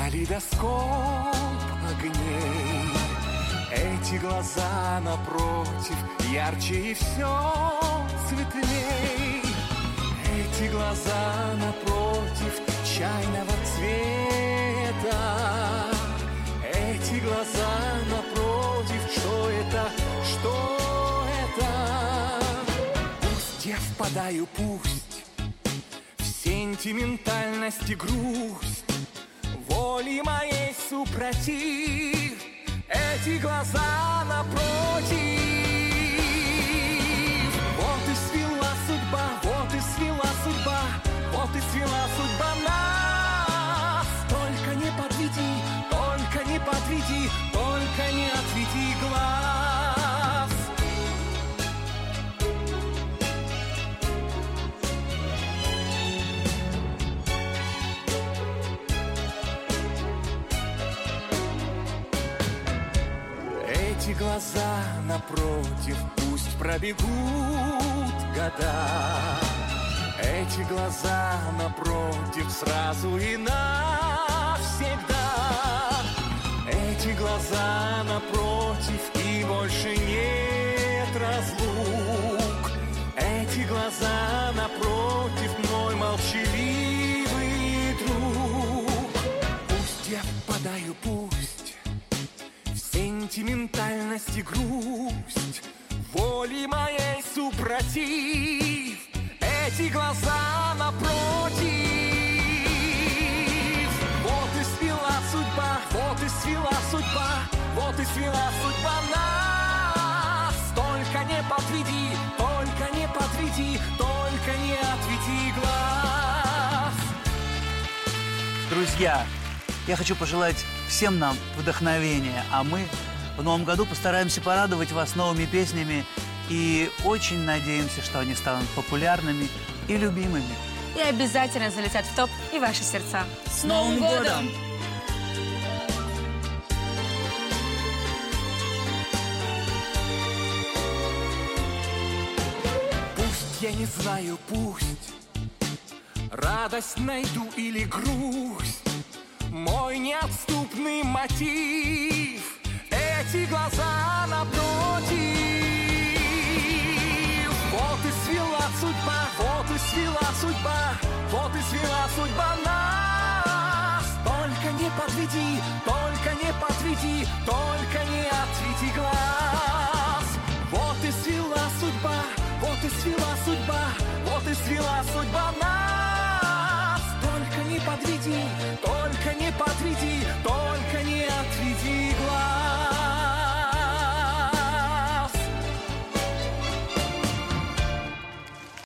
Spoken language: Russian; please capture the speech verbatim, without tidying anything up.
калейдоскоп огней. Эти глаза напротив ярче и все светлей. Эти глаза напротив чайного цвета. Эти глаза напротив, что это, что это? Пусть я впадаю, пусть в сентиментальность и грусть, воли моей супротив. Эти глаза напротив. Вот и свела судьба, вот и свела судьба, вот и свела судьба нас. Только не подведи, только не подведи, только не отведи глаз. Эти глаза напротив, пусть пробегут года. Эти глаза напротив, сразу и навсегда. Эти глаза напротив, и больше нет разлук. Эти глаза напротив, мой молчаливый друг. Пусть я впадаю, пусть в сентиментальность и грусть, воли моей супротив. Эти глаза напротив. Вот и свела судьба, вот и свела судьба, вот и свела судьба нас. Только не подведи, только не подведи, только не отведи глаз. Друзья, я хочу пожелать всем нам вдохновения, а мы в новом году постараемся порадовать вас новыми песнями и очень надеемся, что они станут популярными и любимыми. И обязательно залетят в топ и ваши сердца. С Новым годом! Пусть я не знаю, пусть радость найду или грусть, мой неотступный мотив — эти глаза напротив. Вот и свела судьба, вот и свела судьба, вот и свела судьба нас. Только не подведи, только не подведи, только не отведи глаз. Вот и свела судьба, вот и свела судьба, вот и свела судьба нас. Только не подведи, только не подведи, только